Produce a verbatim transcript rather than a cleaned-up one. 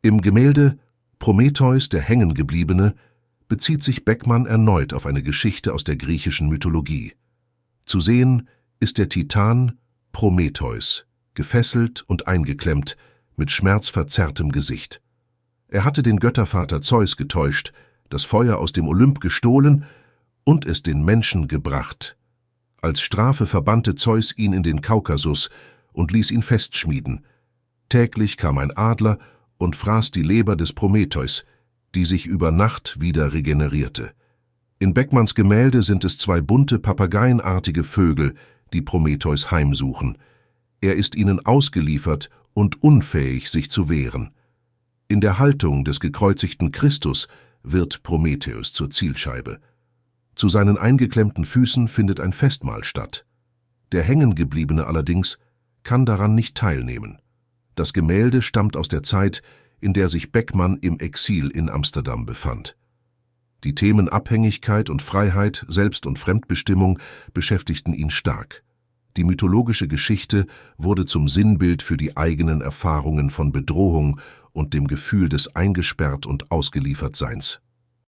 Im Gemälde »Prometheus, der Hängengebliebene« bezieht sich Beckmann erneut auf eine Geschichte aus der griechischen Mythologie. Zu sehen ist der Titan Prometheus, gefesselt und eingeklemmt, mit schmerzverzerrtem Gesicht. Er hatte den Göttervater Zeus getäuscht, das Feuer aus dem Olymp gestohlen und es den Menschen gebracht. Als Strafe verbannte Zeus ihn in den Kaukasus und ließ ihn festschmieden. Täglich kam ein Adler und fraß die Leber des Prometheus, die sich über Nacht wieder regenerierte. In Beckmanns Gemälde sind es zwei bunte, papageienartige Vögel, die Prometheus heimsuchen. Er ist ihnen ausgeliefert und unfähig, sich zu wehren. In der Haltung des gekreuzigten Christus wird Prometheus zur Zielscheibe. Zu seinen eingeklemmten Füßen findet ein Festmahl statt. Der Hängengebliebene allerdings kann daran nicht teilnehmen. Das Gemälde stammt aus der Zeit, in der sich Beckmann im Exil in Amsterdam befand. Die Themen Abhängigkeit und Freiheit, Selbst- und Fremdbestimmung beschäftigten ihn stark. Die mythologische Geschichte wurde zum Sinnbild für die eigenen Erfahrungen von Bedrohung und dem Gefühl des Eingesperrt- und Ausgeliefertseins.